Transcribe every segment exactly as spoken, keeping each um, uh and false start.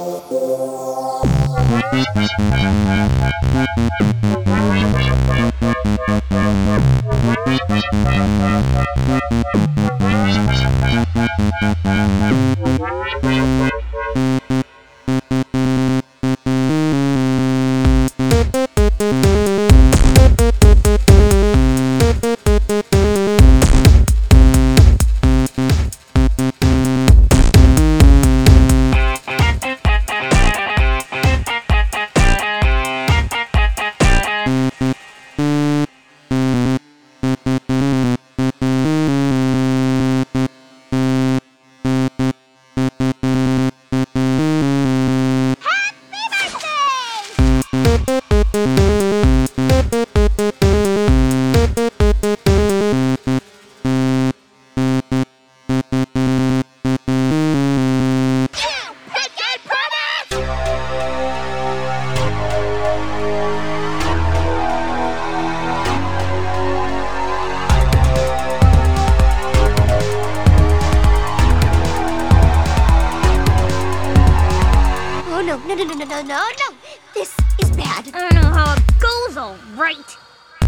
no, no, no, no, no, no, no, no! This is bad. I don't know how it goes all right.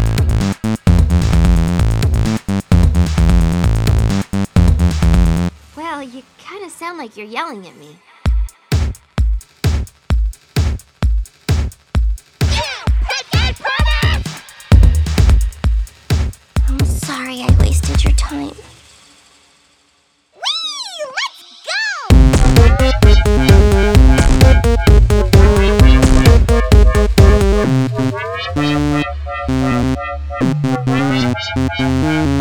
Well, you kind of sound like you're yelling at me. I'm sorry I wasted your time. Let's go!